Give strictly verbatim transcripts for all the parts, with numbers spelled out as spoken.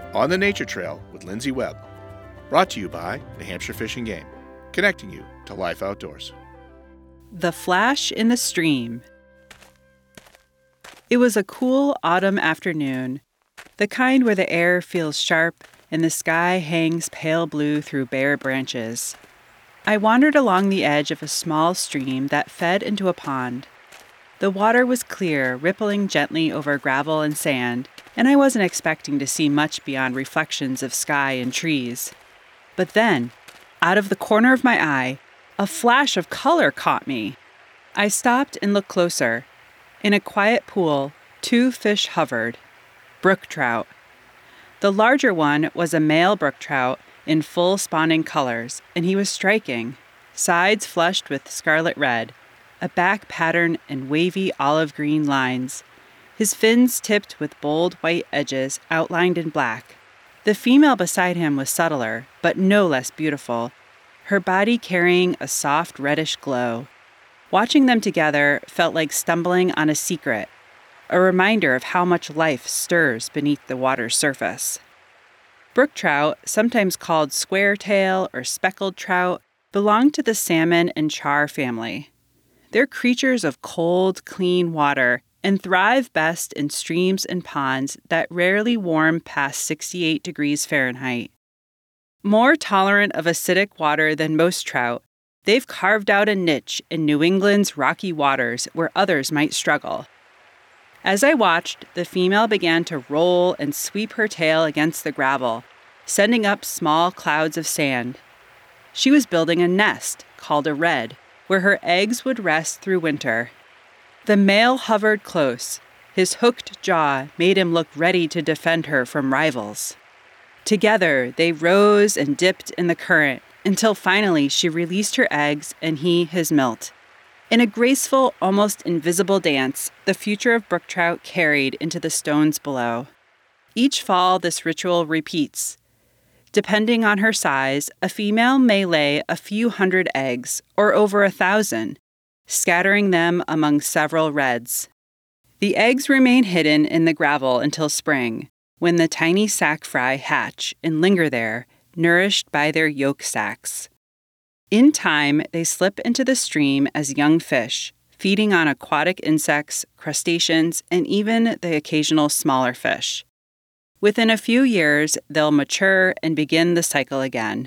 On the Nature Trail with Lindsay Webb. Brought to you by New Hampshire Fish and Game, connecting you to life outdoors. The Flash in the Stream. It was a cool autumn afternoon, the kind where the air feels sharp and the sky hangs pale blue through bare branches. I wandered along the edge of a small stream that fed into a pond. The water was clear, rippling gently over gravel and sand, and I wasn't expecting to see much beyond reflections of sky and trees. But then, out of the corner of my eye, a flash of color caught me. I stopped and looked closer. In a quiet pool, two fish hovered. Brook trout. The larger one was a male brook trout in full spawning colors, and he was striking, sides flushed with scarlet red, a back pattern in wavy olive green lines, his fins tipped with bold white edges outlined in black. The female beside him was subtler, but no less beautiful, her body carrying a soft reddish glow. Watching them together felt like stumbling on a secret, a reminder of how much life stirs beneath the water's surface. Brook trout, sometimes called square-tail or speckled trout, belong to the salmon and char family. They're creatures of cold, clean water and thrive best in streams and ponds that rarely warm past sixty-eight degrees Fahrenheit. More tolerant of acidic water than most trout, they've carved out a niche in New England's rocky waters where others might struggle. As I watched, the female began to roll and sweep her tail against the gravel, sending up small clouds of sand. She was building a nest, called a redd, where her eggs would rest through winter. The male hovered close. His hooked jaw made him look ready to defend her from rivals. Together, they rose and dipped in the current until finally she released her eggs and he his milt. In a graceful, almost invisible dance, the future of brook trout carried into the stones below. Each fall, this ritual repeats. Depending on her size, a female may lay a few hundred eggs, or over a thousand, scattering them among several redds. The eggs remain hidden in the gravel until spring, when the tiny sac fry hatch and linger there, nourished by their yolk sacs. In time, they slip into the stream as young fish, feeding on aquatic insects, crustaceans, and even the occasional smaller fish. Within a few years, they'll mature and begin the cycle again.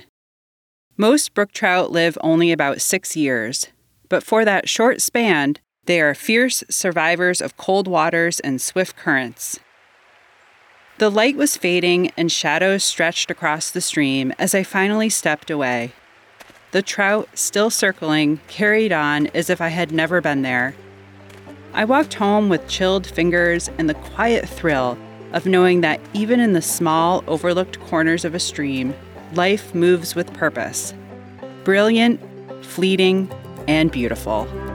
Most brook trout live only about six years, but for that short span, they are fierce survivors of cold waters and swift currents. The light was fading and shadows stretched across the stream as I finally stepped away. The trout, still circling, carried on as if I had never been there. I walked home with chilled fingers and the quiet thrill of knowing that even in the small, overlooked corners of a stream, life moves with purpose. Brilliant, fleeting, and beautiful.